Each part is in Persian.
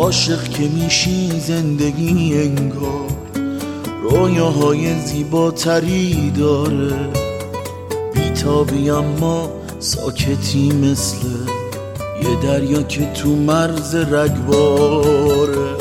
عاشق که میشی زندگی انگار رویاهای زیباتری داره، بیتابی اما ساکتی مثل یه دریا که تو مرز رگباره.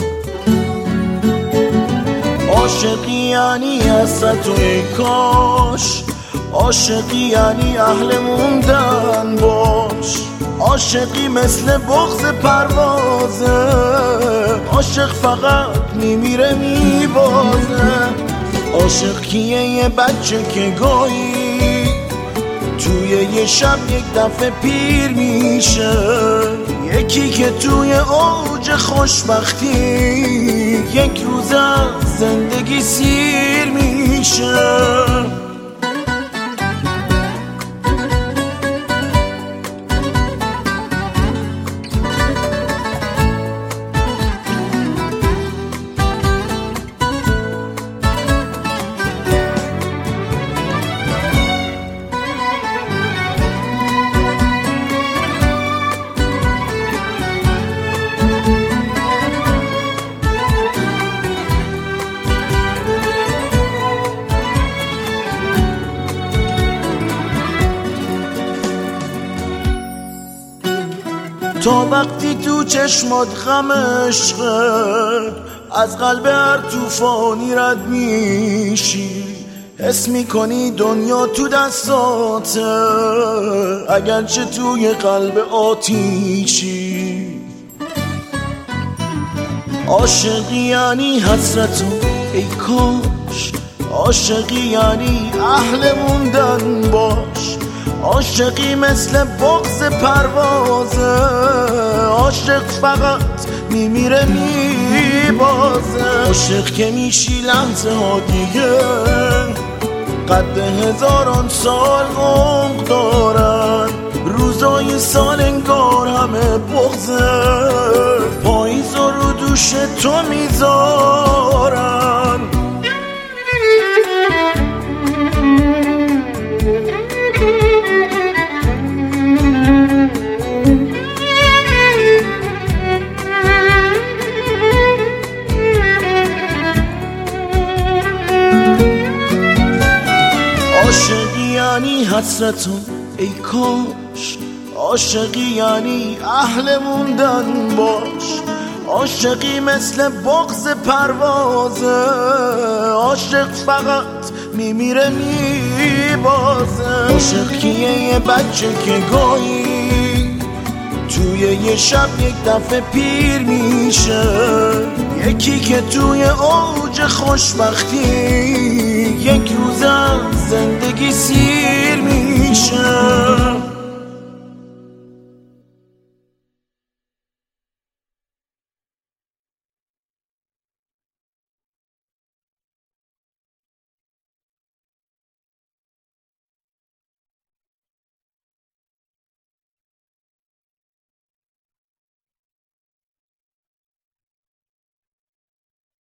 عاشقی یعنی حسرت و کاش، عاشقی یعنی اهل موندن باش، عاشقی مثل بغض پروازه، عاشق فقط میمیره میبازه. عاشق کیه؟ یه بچه که گاهی توی یه شب یک دفعه پیر میشه، یکی که توی اوج خوشبختی یک روز از زندگی سیر میشه. تا وقتی تو چشمات غم عشقه، از قلب هر توفانی رد میشی، حس میکنی دنیا تو دستاته اگرچه توی قلب آتیشی. عاشقی یعنی حسرت و ای کاش، عاشقی یعنی اهل موندن باش، عاشقی مثل بغض پروازه، عاشق فقط میمیره میبازه. عاشق که میشی لحظه ها دیگه قد 1000 سال عمق دارن، روزای سال انگار همه بغضه، پاییز رو دوش تو میذارن. عاشقی یعنی حسرت و ای کاش، عاشقی یعنی اهل موندن باش، عاشقی مثل بغض پروازه، عاشق فقط میمیره میبازه. عاشق کیه؟ یه بچه که گاهی توی یه شب یک دفعه پیر میشه، یکی که توی اوج خوشبختی یک روز از زندگی سیر